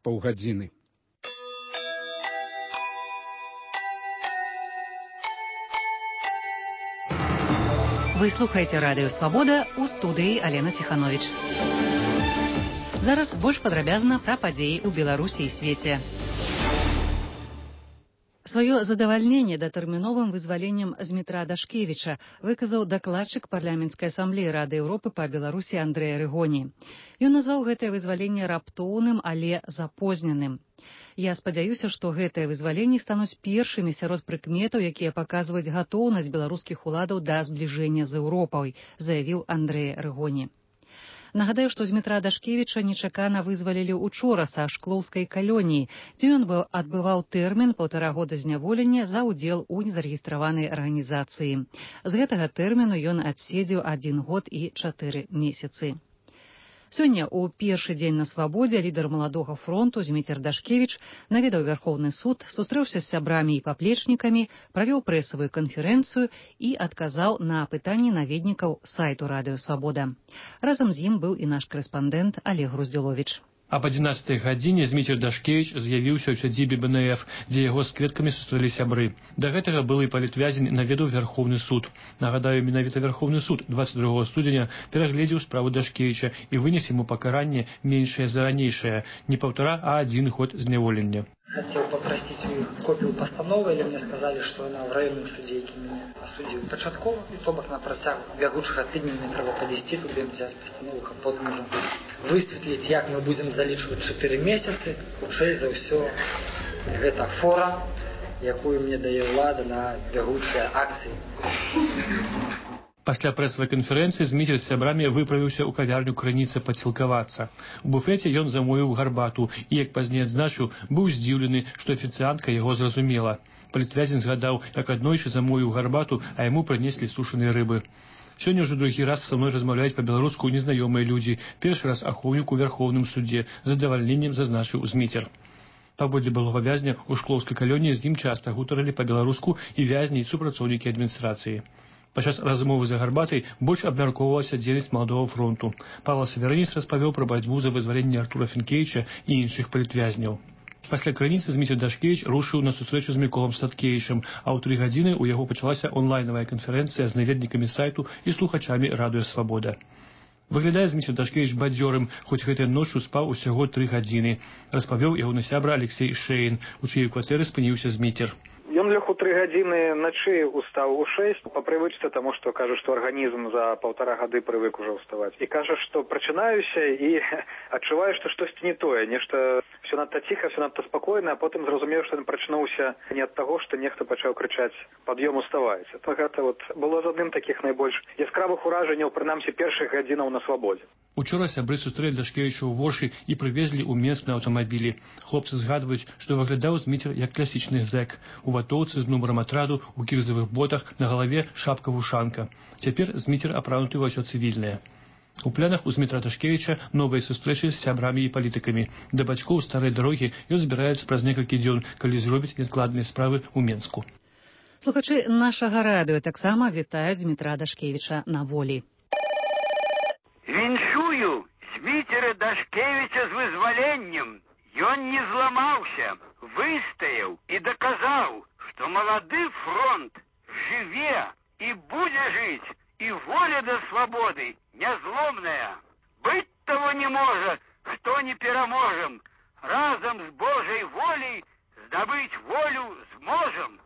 паўгадзіны. Вы слухаеце радыё «Свабода», у студыі Алена Ціхановіч. Зараз больш падрабязна пра падзеі ў Беларусі і свеце. Сваё задавальненне датэрміновым вызваленнем Змітра Дашкевіча выказаў дакладчык парламенцкай асамблеі Рады Еўропы па Беларусі Андрэй Арыгоні. Ён назваў гэтае вызваленне раптоўным, але запозненым. Я спадзяюся, што гэтыя вызваленні стануць першымі сярод прыкметаў, якія паказваюць гатоўнасць беларускіх уладаў да збліжэння з Еўропай, заявіў Андрэй Арыгоні. Нагадаю, што Змітра Дашкевіча нечакана вызвалілі учора са шклоўскай калоніі, дзе ён адбываў тэрмін 1,5 года зняволення за ўдзел у незарэгістраванай арганізацыі. З гэтага тэрміну ён адседзеў 1 год і 4 месяцы. Сёння, у першы дзень на свабодзе, лідар маладога фронту Зміцер Дашкевіч наведаў Вярхоўны суд, сустрэўся з сябрамі і паплечнікамі, правёў прэсавую канферэнцыю і адказаў на пытанні наведнікаў сайту Радыё Свабода. Разам з ім быў і наш корэспандэнт Олег Груздзіловіч. Об 11 гадзіне Зміцер Дашкевіч з'явіўся ў сядзібе БНФ, дзе яго з кветкамі сустрэлі сябры. Да гэтага былы палітвязень наведаў Вярхоўны суд. Нагадаю, менавіта Вярхоўны суд 22 студзеня перагледзеў справу Дашкевіча і вынес яму пакаранне меншае за ранейшае, не 1,5, а 1 год зняволення. Хотел попросить у них копию постановы, или мне сказали, что она в районном суде, які меня осудил початково, и то бок на протяг бягучага тыдня мне трэба падысці туды, взять постанову, а потом уже высветліць, як мы будем залічваць 4 месяцы. Хутчэй за ўсё, гэта фора, якую мне дае ўлада на бягучыя акцыі. Пасля прэсавай канферэнцыі Зміцер з сябрамі выправіўся ў кавярню «Крыніца» падсілкавацца. У буфеце ён замовіў гарбату і, як пазней адзначыў, быў здзіўлены, што афіцыантка яго зразумела. Палітвязень згадаў, як аднойчы замовіў гарбату, а яму прынеслі сушаныя рыбы. Сёння ўжо другі раз са мной размаўляюць па-беларуску незнаёмыя людзі. Першы раз ахоўнік у Вярхоўным судзе, з задавальненнем зазначыў Зміцер. Паводле былога вязня ў шклоўскай калоніі з ім часта гутарылі па-беларуску і вязні, і супрацоўнікі адміністрацыі. Падчас размовы за гарбатай больш абмяркоўвалася дзейнасць маладога фронту. Павел Северынец распавёў пра барацьбу за вызваленне Артура Фінкевіча і іншых палітвязняў. Пасля крыніцы Зміцер Дашкевіч рушыў на сустрэчу з Міколам Статкевічам, а ў 3 гадзіны ў яго пачалася онлайнавая канферэнцыя з наведнікамі сайту і слухачамі Радыё Свабода. Выглядае Зміцер Дашкевіч бадзёрым, хоць гэтай ноччу спаў усяго 3 гадзіны, распавёў ягоны сябра Алексей Шэйн, у чыёй кватэры спыніўся Зміцер. Ён лег у 3 гадзіны ночы, устаў у 6, по прывычцы, таму што кажа, што арганізм за 1,5 гады прывык ужо ўставаць. І кажа, што прачынаюся і адчуваю, што штосьці не тое, нешта все надта ціха, все надта спакойна, а потым зразумеў, што ён прачнуўся не ад таго, што нехта пачаў крычаць «пад'ём, уставайце». Гэта было з адным такіх найбольш яскравых уражанняў, прынамсі першых гадзінаў на свабодзе. Учора сябры сустрэлі Дашкевіча ў Воршы і прывезлі ў Менск на аўтамабілі. Хлопцы згадваюць, што выглядаў Зміцер як класічны зэк. У ватоўцы з нумарам атраду, у кірзавых ботах, на галаве шапка-вушанка. Цяпер Зміцер апрануты ва ўсё цывільнае. У планах у Змітра Дашкевіча новыя сустрэчы з сябрамі і палітыкамі. Да бацькоў старай дарогі ён збіраецца праз некалькі дзён, калі зробіць адкладныя справы ў Менску. Слухачы нашага радыё таксама вітаюць Змітра Дашкевіча на волі. Віншую Зміцера Дашкевіча з вызваленнем. Ён не зламаўся, выстаяў і даказаў, што малады фронт жыве і будзе жыць, і воля да свабоды нязломная. Быць того не можа, хто не пераможам. Разам з Божай волей здабыць волю зможам.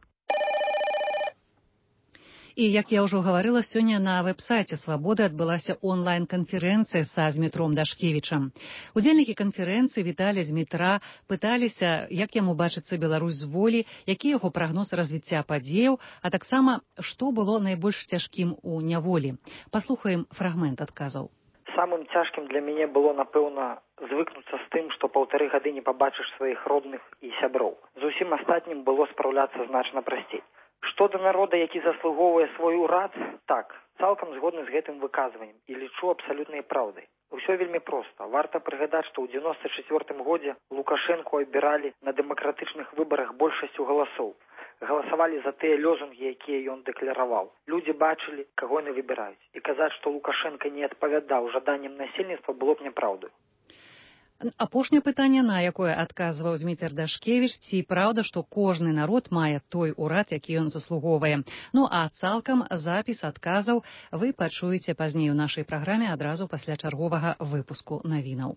І, як я ўжо гаварыла, сёння на вэб-сайце «Свабоды» адбылася онлайн-канферэнцыя са Змітром Дашкевічам. Удзельнікі канферэнцыі віталі Змітра, пыталіся, як яму бачыцца Беларусь з волі, які яго прагноз развіцця падзеяў, а таксама, што было найбольш цяжкім у няволі. Паслухаем фрагмент адказаў. Самым цяжкім для мяне было, напэўна, звыкнуцца з тым, што 1,5 гады не пабачыш сваіх родных і сяброў. З усім астатнім было спраўляцца значна прасцей. Што да народа, які заслугоўвае свой урад, так, цалкам згодны з гэтым выказваннем і лічу абсалютнай праўдай. Усё вельмі проста. Варта прыгадаць, што ў 94 годзе Лукашэнку абіралі на дэмакратычных выбарах большасцю галасоў. Галасавалі за тыя лозунгі, якія ён дэклараваў. Людзі бачылі, каго яны выбіраюць. І казаць, што Лукашенко не адпавядаў жаданням насельніцтва, было б няпраўдай. Апошняе пытанне, на якое адказваў Зміцер Дашкевіч, ці праўда, што кожны народ мае той урад, які ён заслугоўвае. Ну а цалкам запіс адказаў вы пачуеце пазней у нашай праграме адразу пасля чарговага выпуску навінаў.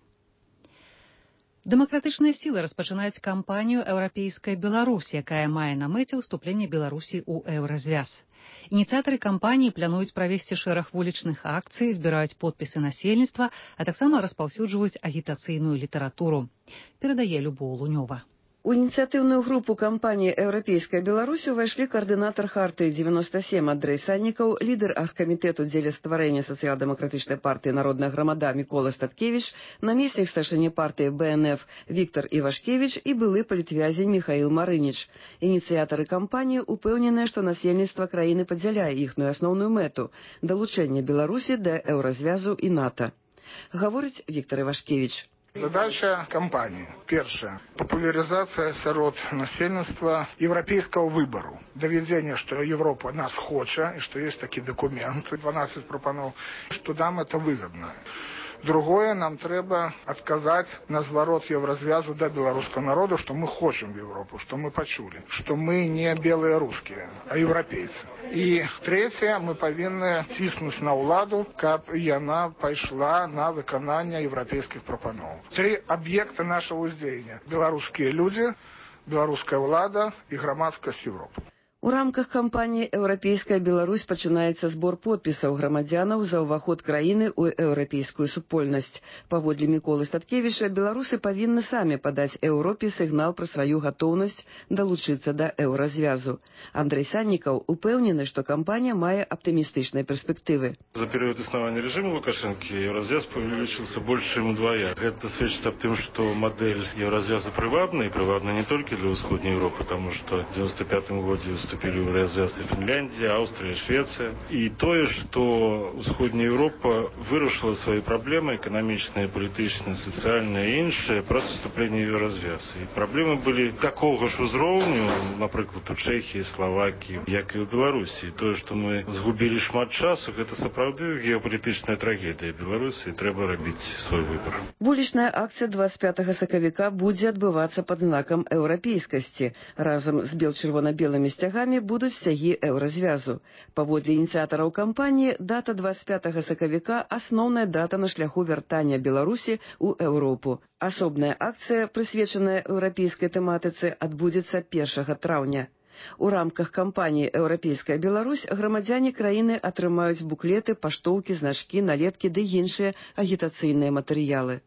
Дэмакратычныя сілы распачынаюць кампанію «Еўрапейская Беларусь», якая мае на мэце ўступленне Беларусі ў еўразвяз. Ініцыятары кампаніі плануюць правесці шэраг вулічных акцый, збіраюць подпісы насельніцтва, а таксама распаўсюджваюць агітацыйную літаратуру. Перадае Любоў Лунёва. У ініцыятыўную групу кампаніі «Еўрапейская Беларусь» увайшлі каардынатар Хартыі 97 Андрэй Саннікаў, лідар аргкамітэту дзеля стварэння сацыял-дэмакратычнай партыі «Народная грамада» Мікола Статкевіч, намеснік старшыні партыі БНФ Віктар Івашкевіч і былы палітвязень Міхаіл Марыніч. Ініцыятары кампаніі упэўненыя, што насельніцтва краіны падзяляе іхную асноўную мэту – далучэнне Беларусі да еўразвязу і НАТО. Гаворыць Віктар Івашкевіч. Задача кампании. Первое. Популяризация сярод насельніцтва европейского выбору. Доведение, что Европа нас хочет, и что есть такие документы, 12 пропанов, что нам это выгодно. Другое, нам треба отказать на зворот еврозвязу до белорусского народа, что мы хотим в Европу, что мы почули, что мы не белые русские, а европейцы. И третье, мы повинны тиснуть на уладу, как и она пошла на выполнение европейских пропанов. 3 объекта нашего уздеяния. Белорусские люди, белорусская влада и громадскость Европы. У рамках кампаніі «Еўрапейская Беларусь» пачынаецца збор подпісаў грамадзянаў за ўваход краіны ў еўрапейскую супольнасць. Паводле Міколы Статкевіча, беларусы павінны самі падаць Еўропе сігнал пра сваю гатоўнасць далучыцца да еўразвязу. Андрэй Саннікаў упэўнены, што кампанія мае аптымістычныя перспектывы. За период основания режима Лукашенко евразвяз увеличился больше, чем удвоя. Это свидетельствует об том, что модель евразвяза привабна, и привабна не только для Усходней Европы, потому что в 1995 году вступили в развяз и Финляндия, Австрия, Швеция. И то, что Усходняя Европа вырашила свои проблемы экономичные, политичные, социальные и іншие просто вступление в развяз. И проблемы были такого ж узроўню, например, у Чехии, Словакии, як и у Беларуси. То, что мы сгубили шмат часу, это сапраўды геополитичная трагедия Беларуси, и трэба рабіць свой выбор. Вулічная акцыя 25 сакавіка будзе адбывацца пад знакам еўрапейскасці. Разам з бел-чырвона-белымі сцягамі будуць сцягі еўразвязу. Паводле ініцыятараў кампаніі, дата 25 сакавіка – асноўная дата на шляху вяртання Беларусі ў Еўропу. Асобная акцыя, прысвечаная еўрапейскай тэматыцы, адбудзецца 1 траўня. У рамках кампаніі «Еўрапейская Беларусь» грамадзяне краіны атрымаюць буклеты, паштоўкі, значкі, налепкі ды іншыя агітацыйныя матэрыялы.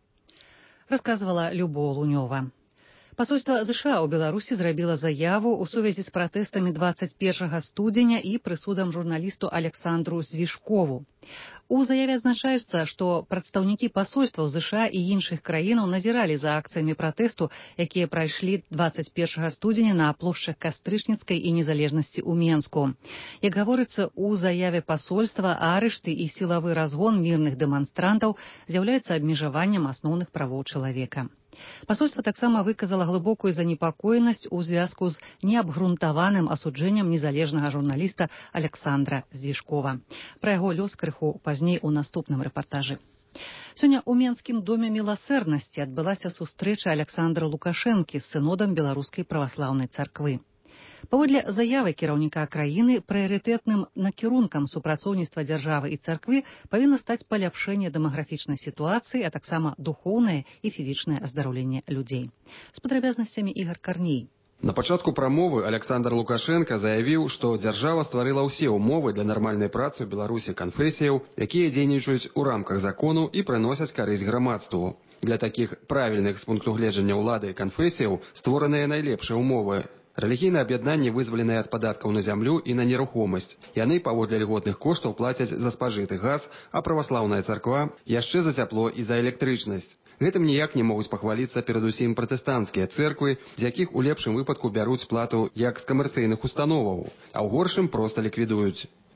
Расказвала Любоў Лунёва. Пасольства США ў Беларусі зрабіла заяву ў сувязі з пратэстамі 21 студзеня і прысудам журналісту Александру Звішкову. У заяве адзначаецца, што прадстаўнікі пасольстваў США і іншых краінаў назіралі за акцыямі пратэсту, якія прайшлі 21 студзеня на плошчах Кастрычніцкай і Незалежнасці ў Менску. Як гаворыцца ў заяве пасольства, арышты і сілавы разгон мірных дэманстрантаў з'яўляецца абмежаваннем асноўных правоў чалавека. Пасольства таксама выказала глыбокую занепакоенасць у звязку з неабгрунтаваным асуджэннем незалежнага журналіста Александра Звішкова. Пра яго лёс крыху пазней у наступным рэпартажы. Сёння ў Менскім доме міласэрнасці адбылася сустрэча Александра Лукашэнкі з сынодам Беларускай праваслаўнай царквы. Паводле заявы кіраўніка краіны, прыярытэтным накірункам супрацоўніцтва дзяржавы і царквы павінна стаць паляпшэнне дэмаграфічнай сітуацыі, а таксама духоўнае і фізічнае аздараўленне людзей. З падрабязнасцямі Ігар Карней. На пачатку прамовы Александр Лукашенко заявіў, што дзяржава стварыла ўсе ўмовы для нармальнай працы ў Беларусі канфесіяў, якія дзейнічаюць у рамках закону і прыносяць карысць грамадству. Для такіх правільных з пункту гледжання ўлады канфесіяў створаныя найлепшыя ўмовы. Рэлігійныя аб'яднанні вызваленыя ад падаткаў на зямлю і на нерухомасць. Яны паводле льготных коштаў плацяць за спажыты газ, а праваслаўная царква яшчэ за цяпло і за электрычнасць. Гэтым ніяк не могуць пахваліцца перадусім пратэстанцкія цэрквы, з якіх у лепшым выпадку бяруць плату як з камерцыйных установаў, а ў горшым проста ліквідуюць.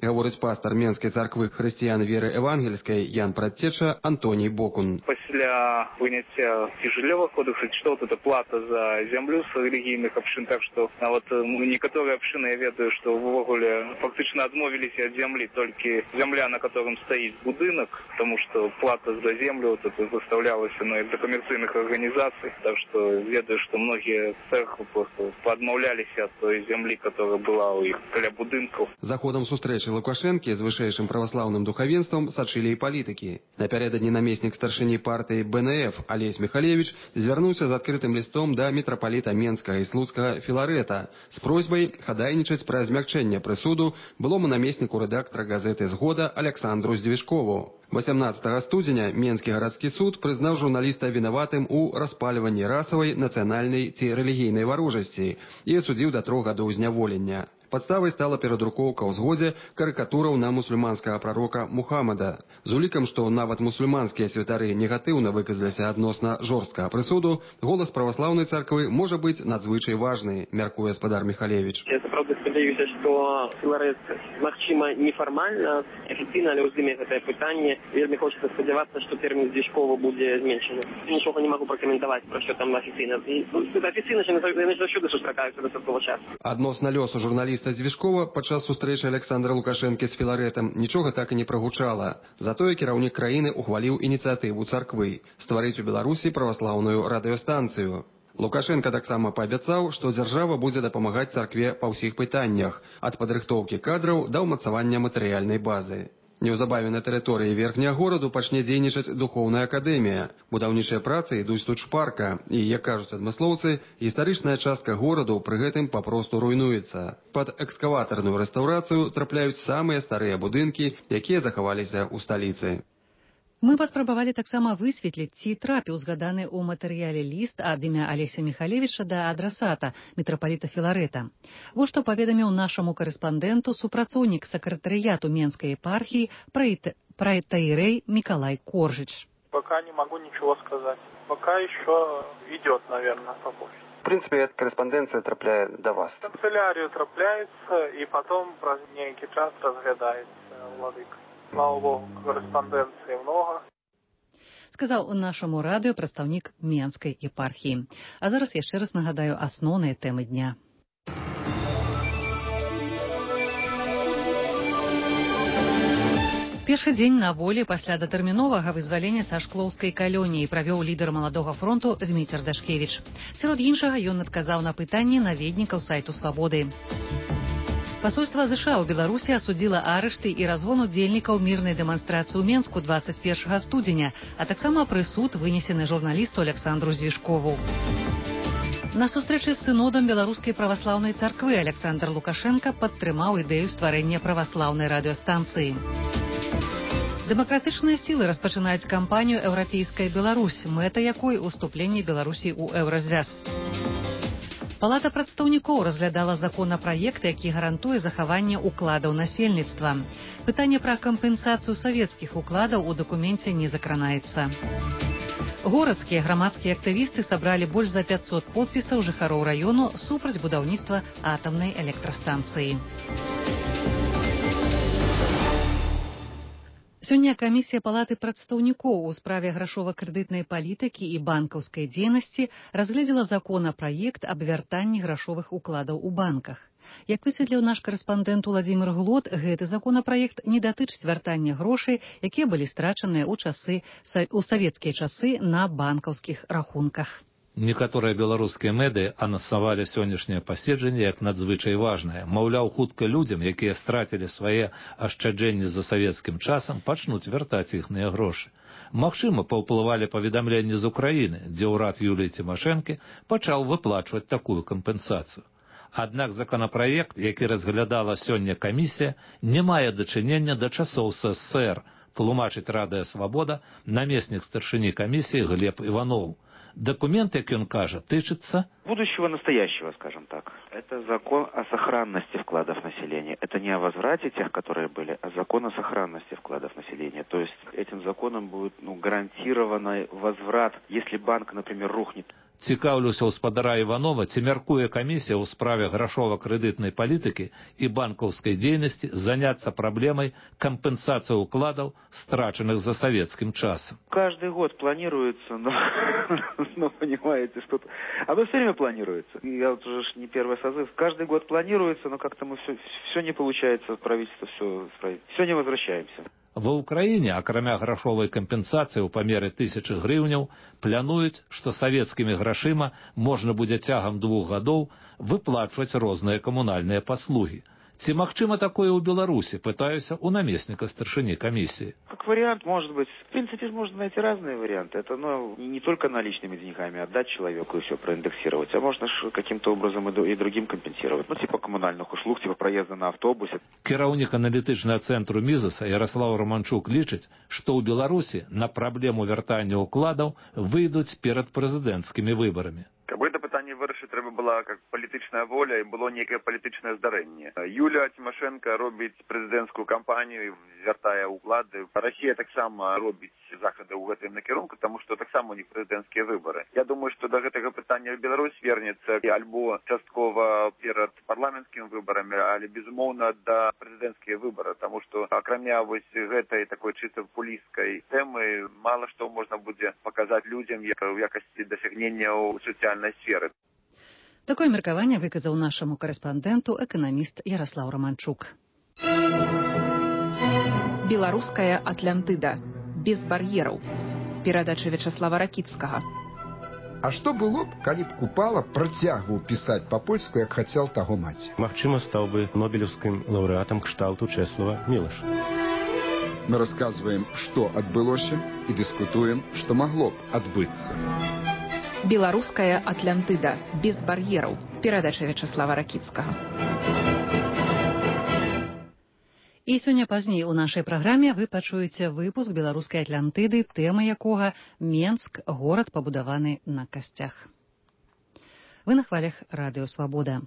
гаворыць пастор Менскай царквы хрысціян веры евангельскай Ян Прадцеча Антоній Бокун. Пасля выняцця цяжелевых кодексаў, што вот эта плата за зямлю з рэлігійных абшын, так што нават некаторыя абшыны, я ведаю, што ўвогуле фактычна адмовіліся ад зямлі, толькі зямля, на котором стаіць будынак, тому што плата за землю вот это заставлялася для камерцыйных арганізацый, так што ведаю, што многія церквы просто падмаўляліся ад той зямлі, которая была ў іх каля будынкаў. За ходам сустрэчы Лукашэнкі з вышэйшым праваслаўным духавенствам сачылі і палітыкі. Напярэдадні намеснік старшыні партыі БНФ Алесь Михалевич звярнуўся з адкрытым лістом да мітрапаліта Менскага і Слуцкага Філарэта з просьбай хадайнічаць пра змякчэнне прысуду былому намесніку рэдактара газеты «Згода» Александру Здзівішкову. 18 студзеня Менскі гарадскі суд прызнаў журналіста вінаватым у распальванні расавай, нацыянальнай ці рэлігійнай варожасці і асудзіў да 3 гадоў зняволення. Падставай стала перадрукоўка ў «Згодзе» карыкатураў на мусульманскага прарока Мухаммада. З улікам, што нават мусульманскія святары негатыўна выказаліся адносна жорсткага прысуду, голас праваслаўнай царквы можа быць надзвычай важны, мяркуе спадар Михалевич. Я сапраўды спадзяюся, што Філарэт, магчыма, нефармальна, афіцыйна, але ўздыме гэтае пытанне. Вельмі хочацца спадзявацца, што тэрмін Здзівішкова будзе зменшаны. Нічога не магу пракаментаваць, пра што там афіцыйна. Афіцыйна яны заўсёды сустракаюцца дастаткова часта. Адносна лёсу журналіста Здзівішкова падчас сустрэчы Александра Лукашэнкі з Філарэтам нічога так і не прагучала. Затое кіраўнік краіны ухваліў ініцыятыву царквы стварыць у Беларусі праваслаўную радыёстанцыю. Лукашенко таксама паабяцаў, што дзяржава будзе дапамагаць царкве па ўсіх пытаннях, ад падрыхтоўкі кадраў да ўмацавання матэрыяльнай базы. Неўзабаве на тэрыторыі верхняга гораду пачне дзейнічаць духоўная акадэмія. Будаўнічыя працы ідуць тут шпарка і, як кажуць адмыслоўцы, гістарычная частка гораду пры гэтым папросту руйнуецца. Пад экскаватарную рэстаўрацыю трапляюць самыя старыя будынкі, якія захаваліся ў сталіцы. Мы паспрабавалі таксама высветліць, ці трапіў згаданы ў матэрыяле ліст ад імя Алеся Михалевіча да адрасата мітрапаліта Філарэта. Вось што паведаміў нашаму карэспандэнту супрацоўнік сакратарыяту Менскай епархіі праэтаірэй Миколай Коржич. Пока не могу ничего сказать. Пока еще идет, наверное, по почте. В принципе, эта корреспонденция трапляет до вас. В канцелярию трапляется, и потом про некий час разглядается владыка. Слава Богу, корреспонденции много. Сказаў нашаму радыё прадстаўнік Менскай епархіі. А зараз яшчэ раз нагадаю асноўныя тэмы дня. Першы дзень на волі пасля датэрміновага вызвалення са шклоўскай калоніі правёў лідар маладога фронту Зміцер Дашкевіч. Сярод іншага ён адказаў на пытанні наведнікаў сайту «Свабоды». Пасольства США ў Беларусі асудзіла арышты і разгон удзельнікаў мірнай дэманстрацыі ў Менску 21 студзеня, а таксама прысуд вынесены журналісту Александру Здзівішкову. На сустрэчы з сынодам беларускай праваслаўнай царквы Александр Лукашенка падтрымаў ідэю стварэння праваслаўнай радыёстанцыі. Дэмакратычныя сілы распачынаюць кампанію «Еўрапейская Беларусь», мэта якой уступленне Беларусі ў еўразвяз. Палата прадстаўнікоў разглядала законапраект, які гарантуе захаванне укладаў насельніцтва. Пытанне пра кампенсацыю савецкіх укладаў у дакуменце не закранаецца. Горадскія грамадскія актывісты сабралі больш за 500 подпісаў жыхароў раёну супраць будаўніцтва атамнай электрастанцыі. Сёння камісія палаты прадстаўнікоў у справе грашова-крэдытнай палітыкі і банкаўскай дзейнасці разгледзела законапраект аб вяртанні грашовых укладаў у банках. Як высветліў наш карэспандэнт Уладзімір Глот, гэты законапраект не датычыць вяртання грошай, якія былі страчаныя ў савецкія часы на банкаўскіх рахунках. Некаторыя беларускія медыа анансавалі сённяшняе паседжанне як надзвычай важнае. Маўляў, хутка людзям, якія страцілі свае ашчаджэнні за савецкім часам, пачнуць вяртаць іхныя грошы. Магчыма, паўплывалі паведамленні з Украіны, дзе ўрад Юліі Цімашэнкі пачаў выплачваць такую кампенсацыю. Аднак законапраект, які разглядала сёння камісія, не мае дачынення да часоў СССР, тлумачыць Радыё Свабода намеснік старшыні камісіі Глеб Иванов. Документ, как он кажет, тычется будущего настоящего, скажем так. Это закон о сохранности вкладов населения. Это не о возврате тех, которые были, а закон о сохранности вкладов населения. То есть этим законом будет гарантированный возврат, если банк, например, рухнет. Цікаўлюся ў спадара Іванова, ці мяркуе камісія ў справе грашова-крэдытнай палітыкі і банкаўскай дзейнасці заняцца праблемай кампенсацыі ўкладаў, страчаных за савецкім часам. Каждый год планируется, но понимаете, что оно все время планируется. Я вот уже не первый созыв. Каждый год планируется, но как-то мы все не получается, правительство все не возвращаемся. Ва ўкраіне, акрамя грашовай кампенсацыі ў памеры 1000 грыўняў, плануюць, што савецкімі грашыма можна будзе цягам 2 гадоў выплачваць розныя камунальныя паслугі. Ці магчыма такое ў Беларусі, пытаюся у наместніка старшыні камісіі. Как вариант, может быть. В принципе, можно найти разные варианты. Это не только наличными деньгами отдать человеку и все проиндексировать, а можно каким-то образом и другим компенсировать. Типа коммунальных услуг, типа проезда на автобусе. Кіраўнік аналітычнага цэнтру Мізаса Ярослав Романчук лічыць, што ў Беларусі на праблему вяртання ўкладаў выйдуць перад прэзідэнцкімі выбарамі. Каб гэта пытанне вырашыць, трэба была как палітычная воля і было некае палітычнае здарэнне. Юлія Тимошенко робіць прэзідэнцкую кампанію, вяртае ўклады. Расія таксама робіць захады ў гэтым накірунку, таму што таксама у них прэзідэнцкія выбары. Я думаю, што да гэтага пытання Беларусь вернецца альбо часткова перад парламенцкімі выбарамі, але безумоўна да прэзідэнцкія выбары, таму што акрамя вось гэтай такой чыста пулісткай тэмы мала што можна будзе паказаць людзям у якасці дасягнення ў сацыяльнай сферы. Такое меркаванне выказаў нашаму карэспандэнту эканаміст Ярослав Романчук. Беларуская Атлантыда. Без бар'ераў. Перадача Вячаслава Ракіцкага. А што было б, калі б Купала працягваў пісаць па-польску, як хацеў таго маці? Магчыма, стаў бы нобелеўскім лаўрэатам кшталту Чэслава Мілаша. Мы расказваем, што адбылося, і дыскутуем, што магло б адбыцца. Беларуская Атлантыда. Без бар'ераў. Перадача Вячаслава Ракіцкага. І сёння пазней у нашай праграме вы пачуеце выпуск беларускай Атлантыды, тэма якога Менск, горад пабудаваны на касцях. Вы на хвалях радыё Свабода.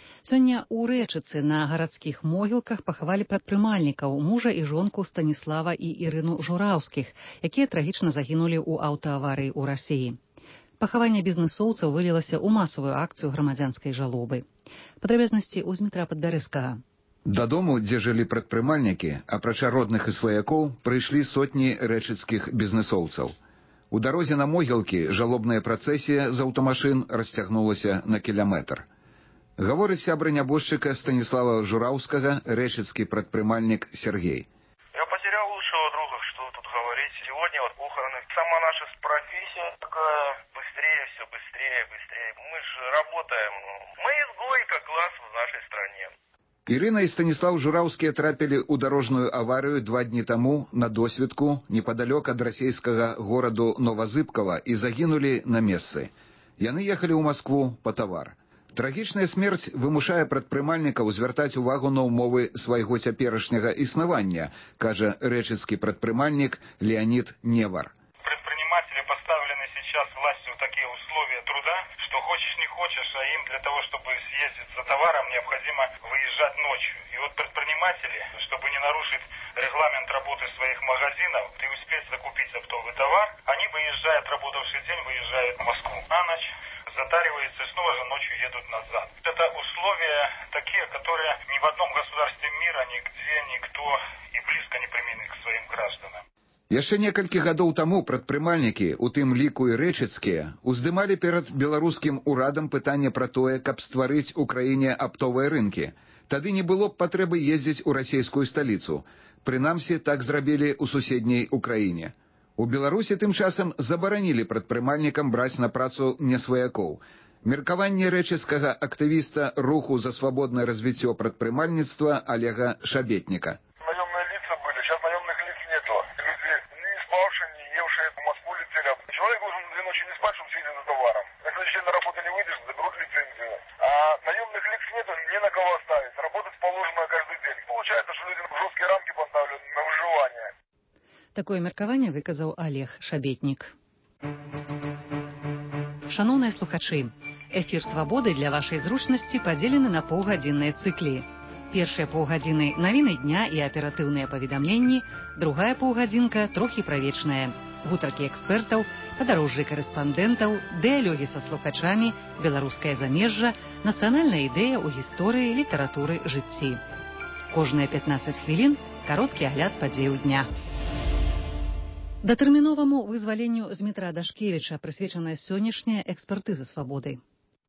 Сёння ў Рэчыцы на гарадскіх могілках пахавалі прадпрымальнікаў, мужа і жонку Станіслава і Ірыну Жураўскіх, якія трагічна загінулі ў аўтааварыі ў Расіі. Пахаванне бізнэсоўцаў вылілася ў масавую акцыю грамадзянскай жалобы. Падрабязнасці ў Змітра Падбярэзкага. Дадому, дзе жылі прадпрымальнікі, апрача родных і сваякоў, прыйшлі сотні рэчыцкіх бізнэсоўцаў. У дарозе на могілкі жалобная працэсія з аўтамашын расцягнулася на кіляметр. Гаворыць сябра нябожчыка Станіслава Жураўскага, рэчыцкі прадпрымальнік Сергей. Я потерял лучшего друга, что тут говорить. Сегодня вот похороны. Сама наша профессия такая, быстрее, все быстрее, быстрее. Мы же работаем. Мы изгой, как класс в нашей стране. Ірына і Станіслав Жураўскія трапілі ў дарожную аварыю 2 дні таму на досведку непадалёк ад расійскага гораду Новазыбкава і загінулі на месцы. Яны ехалі ў Маскву па тавар. Трагічная смерць вымушае прадпрымальнікаў звяртаць увагу на ўмовы свайго цяперашняга існавання, кажа рэчыцкі прадпрымальнік Леонид Невар. Предприниматели поставлены сейчас властью в такие условия труда, что хочешь не хочешь, а им для того, чтобы съездить за товаром, необходимо выезжать ночью. И вот предприниматели, чтобы не нарушить регламент работы своих магазинов и успеть закупить оптовый товар, они выезжают, работавший день, выезжают в Москву на ночь, затариваются и снова же ночью едут назад. Это условия такие, которые ни в одном государстве мира, нигде никто и близко не применит к своим гражданам. Яшчэ некалькі гадоў таму прадпрымальнікі, у тым ліку і рэчыцкія, уздымалі перад беларускім урадам пытанне пра тое, каб стварыць у краіне аптовыя рынкі. Тады не было б патрэбы ездзіць у расійскую сталіцу. Прынамсі, так зрабілі ў суседняй Украіне. У Беларусі тым часам забаранілі прадпрымальнікам браць на працу несваякоў. Меркаванне рэчыцкага актывіста руху за свабоднае развіццё прадпрымальніцтва Олега Шабетніка. Человек должен 2 ночи не спать, чтобы сидеть за товаром. На следующий день на работу не выйдешь, заберут лицензию. А наемных лиц нет, не на кого оставить. Работать положено каждый день. Получается, что людям жесткие рамки поставлены на выживание. Такое меркаванне выказаў Олег Шабетнік. Шаноўныя слухачы, эфір «Свабоды» для вашай зручнасці падзелены на паўгадзінныя цыклі. Першыя паўгадзіны навіны дня і аператыўныя паведамленні, другая паўгадзінка трохі правечная. гутаркі экспертаў, падарожжы карэспандэнтаў, дыялогі са слухачамі, беларускае замежжа, нацыянальная ідэя ў гісторыі, літаратуры, жыцці. Кожныя 15 хвілін кароткі агляд падзеяў дня. Датэрміноваму вызваленню Змітра Дашкевіча прысвечаная сённяшняя экспертыза свабоды.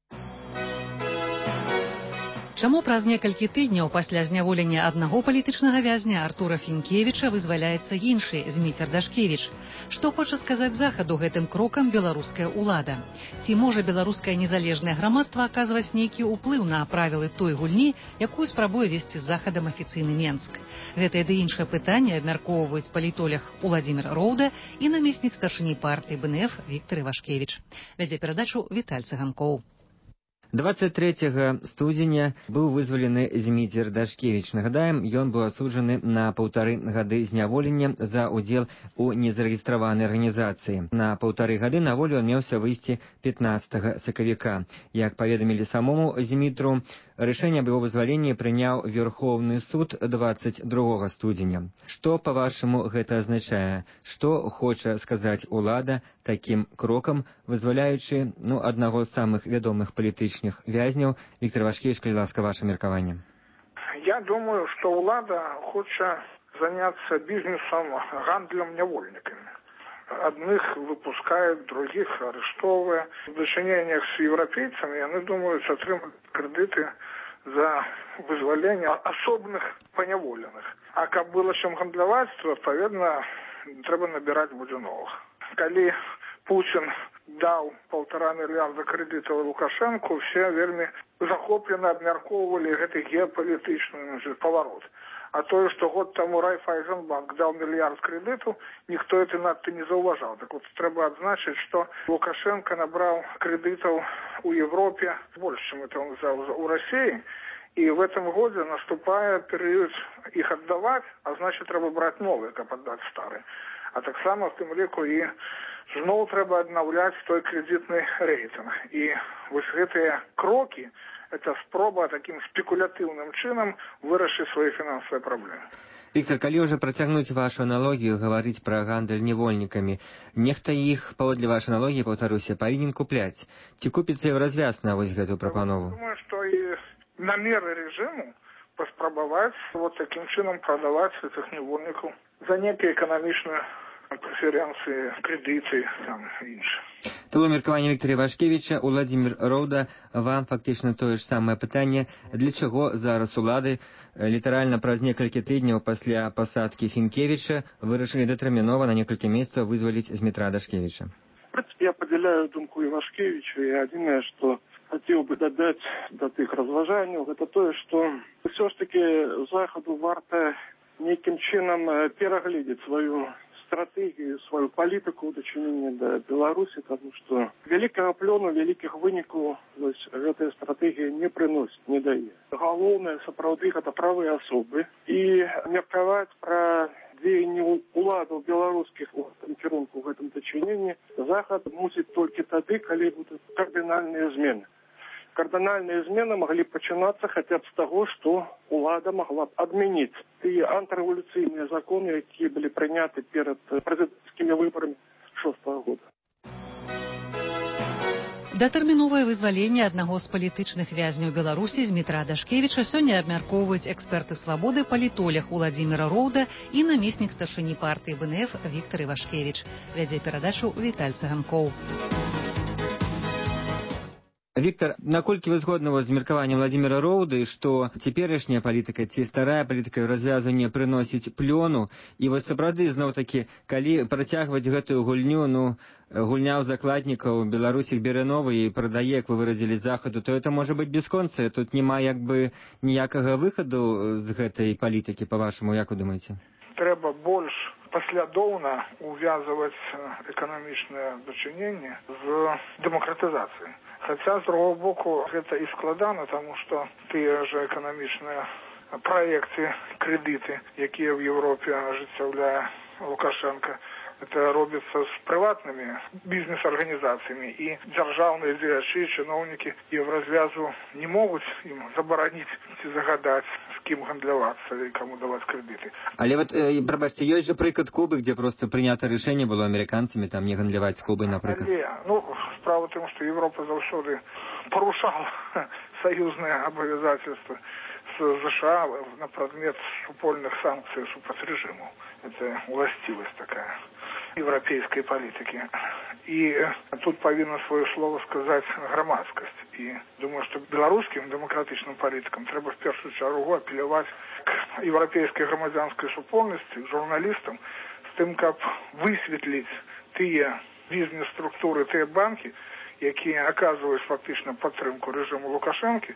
Чаму праз некалькі тыдняў пасля зняволення аднаго палітычнага вязня Артура Фінкевіча вызваляецца іншы Зміцер Дашкевіч? Што хоча сказаць захаду гэтым крокам беларуская ўлада? Ці можа беларускае незалежнае грамадства аказваць нейкі ўплыў на правілы той гульні, якую спрабуе весці з захадам афіцыйны Менск? Гэтае ды іншае пытанне абмяркоўваюць палітолог Уладзімір Роўда і намеснік старшыні партыі БНФ Віктар Івашкевіч. Вядзе перадачу Віталь Цыганкоў. 23 студзеня быў вызвалены Зміцер Дашкевіч. Нагадаем, ён быў асуджаны на 1,5 гады зняволення за ўдзел у незарэгістраванай арганізацыі. На 1,5 гады на волю ён меўся выйсці 15 сакавіка. Як паведамілі самому Змітру, рашэнне аб яго вызваленні прыняў Верховны суд 22 студзеня. Што, па-вашаму, гэта азначае? Што хоча сказаць улада такім крокам, вызваляючы аднаго з самых вядомых палітычных вязняў? Віктор Івашкевіч, калі ласка, ваше меркаванне. Я думаю, что влада хочет заняться бизнесом, гандлем невольниками. Одних выпускают, других арестовывают. В дочинениях с европейцами, они думают, отримать кредиты за вызволение особных поневоленных. А как было чем гандлевать, то, відповідно, треба набирать буде новых. Коли Путин дал 1,5 мільярда кредитов Лукашенко, все вельми захопленно обмярковывали этот геополитичный поворот. А то, что год тому Райфайзенбанк дал 1 мільярд кредиту, никто это надто не зауважал. Так вот, треба отзначить, что Лукашенко набрал кредитов у Европе больше, чем это он взял у России. И в этом году наступает период их отдавать, а значит, треба брать новые, как отдать старые. А так само в тем лику и знову треба обновлять той кредитный рейтинг. И вот эти кроки, это спроба таким спекулятивным чином вырашить свои финансовые проблемы. Віктор, калі ўжо працягнуць вашу аналогію, гаварыць пра гандаль невольнікамі, нехта іх, паводле вашай аналогіі, паўтаруся, павінен купляць. Ці купіцца развяз на вось гэтую прапанову? Думаю, что и намеры режиму паспрабаваць вот таким чином продавать этих невольников за некие экономичные преференции, кредиты, там, іншие. То было меркаванне Віктора Івашкевіча. Уладзімір Роўда, вам фактычна тое ж самае пытанне. Для чаго зараз улады літаральна праз некалькі тыдняў пасля пасадкі Фінкевіча вырашылі датэрмінова на некалькі месяцаў вызваліць Змітра Дашкевіча? В принципе, я поделяю думку Ивашкевича, и одиное, что хотел бы додать до тых разважаний, это то, что все-таки Заходу варто неким чином переглядеть свою стратегию, свою политику дочинения до Беларуси, потому что великого плену, великих выников эта стратегия не приносит, не дает. Головное, сапраўды, это правые особы. И мерковать про дзеянні уладаў беларускіх у гэтым кірунку, в этом дачыненні Захад мусіць толькі тады, калі будуць кардынальныя змены. Кардынальные змены могли починаться хотя бы с того, что улада могла отменить те антиреволюционные законы, которые были приняты перед президентскими выборами 2006 года. Датэрміновае вызваленне аднаго з палітычных вязняў Беларусі Змітра Дашкевіча сёння абмяркоўваюць эксперты свабоды, палітолог Уладзіміра Роўда і намеснік старшыні партыі БНФ Віктар Івашкевіч. Вядзе перадачу Віталь Цыганкоў. Віктор, наколькі вы згодны з меркаваннем Уладзіміра Роўды, што цяперашняя палітыка ці старая палітыка развязу не прыносіць плёну, і вось сапраўды зноў-такі, калі працягваць гэтую гульню, гульня ў закладнікаў, Беларусь іх бере новы і прадае, як вы выразілі, захаду, то это можа быць бясконца, тут няма ніякага выхаду з гэтай палітыкі, па-вашаму, як вы думаеце? Трэба больш паслядоўна увязываць эканамічнае дачыненне з дэмакратызацыяй. Хотя, с другого боку, это и складано, потому что те же экономичные проекты, кредиты, которые в Европе оживляет Лукашенко, это робится с приватными бизнес-организациями, и державные дзеячы, чиновники Евразвязу не могут им заборонить и загадать, с кем гандляваться и кому давать кредиты. Але вот, пробачьте, есть же приклад Кубы, где просто принято решение было американцами там не гандлявать с Кубой, например. Ну, справа в том, что Европа завсёды порушала союзные обязательства с США на предмет супольных санкций супраць режиму. Это властивость такая европейской политики. И тут повинна свое слово сказать громадскость. И думаю, что белорусским демократичным политикам треба в первую чергу апеллировать к европейской громадянской супольности, к журналистам, с тем, как высветлить те бизнес-структуры, те банки, которые оказывают фактично поддержку режиму Лукашенко,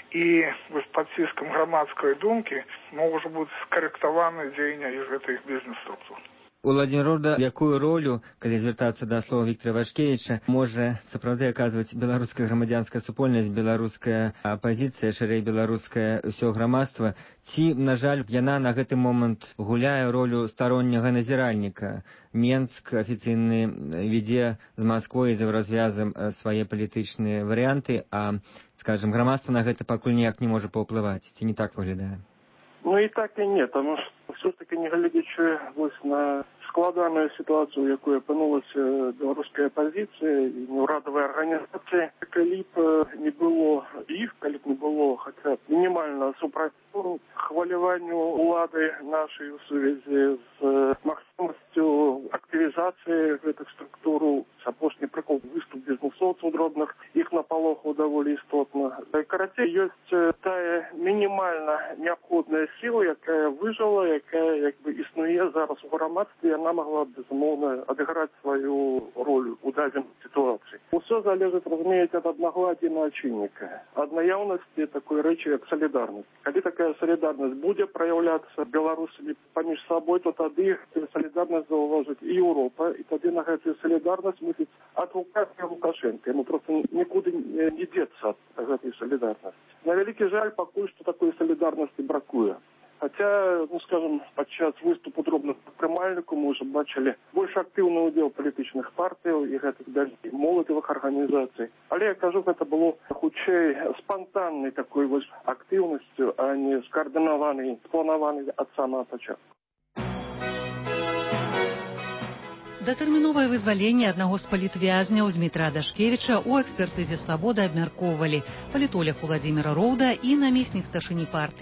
и под ціском громадской думки могут быть скорректованы деяния из этих бизнес-структур. У Владимира, якую ролю, калі звертацца да слова Віктора Вашкевіча, можа сапраўды аказваць беларуская грамадзянская супольнасць, беларуская апазіцыя, шырэй беларускае ўсё грамадства, ці, на жаль, яна на гэты момант гуляе ролю старонняга назіральніка. Менск афіцыйны ведзе з Масквой за развязам свае палітычныя варыянты, а, скажем, грамадства на гэта пакуль ніяк не можа паўплываць. Ці не так выглядае? Ну и так и нет, потому что все-таки не глядячи на складаную ситуацию, в якой опинулася белорусская оппозиция и неурадовые организации, коли б не было их, коли б не было хотя бы минимального супротиву хвалеванию улады нашей в связи с максимностью активизации этих структур, апошний прикол выступ бизнесовцев дробных, их наполоху довольно истотно. Короче, есть та минимально необходная сила, якая выжила, якая якби існує зараз у громадстві, вона могла б, безумовно, одіграти свою роль у даній ситуації. Усе залежить, розумієте, від одного єдиного чинника. Від наявності такої речі, як солідарність. Коли така солідарність буде проявлятися білорусами поміж собою, то тоді солідарність зауважить і Європа, і тоді на цю солідарність мусить відгукати Лукашенко. Йому просто нікуди не діться від цієї солідарності. На великий жаль, поки що такої солідарності бракує. Хотя, ну скажем, подчас выступу дробных прымальнікаў мы уже бачили больш актыўны удзел палітычных партый і гэтых далей моладзевых арганізацый. Але я кажу, гэта было хутчэй спонтаннай такой вось актыўнасцю, а не скаардынаванай, спланаванай ад самага пачатку. Датэрміновае вызваленне аднаго з палітвязняў Змітра Дашкевіча ў экспертызе «Свабода» абмяркоўвалі палітолог Владимира Роўда і намеснік старшыні партыі